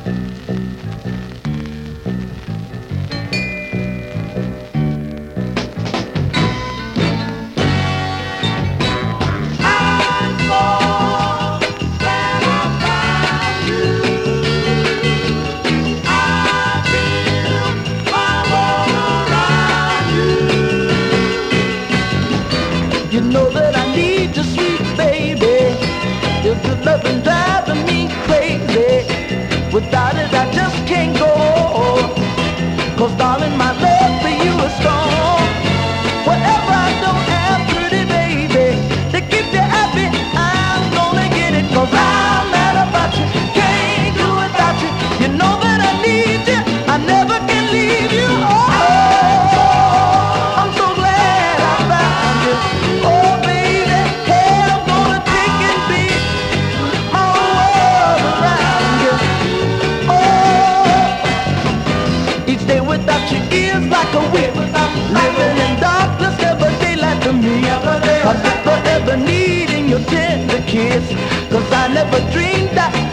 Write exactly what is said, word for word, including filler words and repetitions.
You know that I need you, sweet baby. Your good loving driving me crazy. Without it, I just can't go. Cause darling, my love for you is strong. Whatever I don't have, pretty baby, to keep you happy, I'm gonna get it. Cause I'm mad about you, can't do without you. You know that I need you, I never can leave you. Oh, I'm so glad I found you. Oh baby, hey, I'm gonna take and be my world around you. Oh, each day without you is like a whip. Living in darkness, never daylight to me. I'm never ever needing your tender kiss. Cause I never dreamed that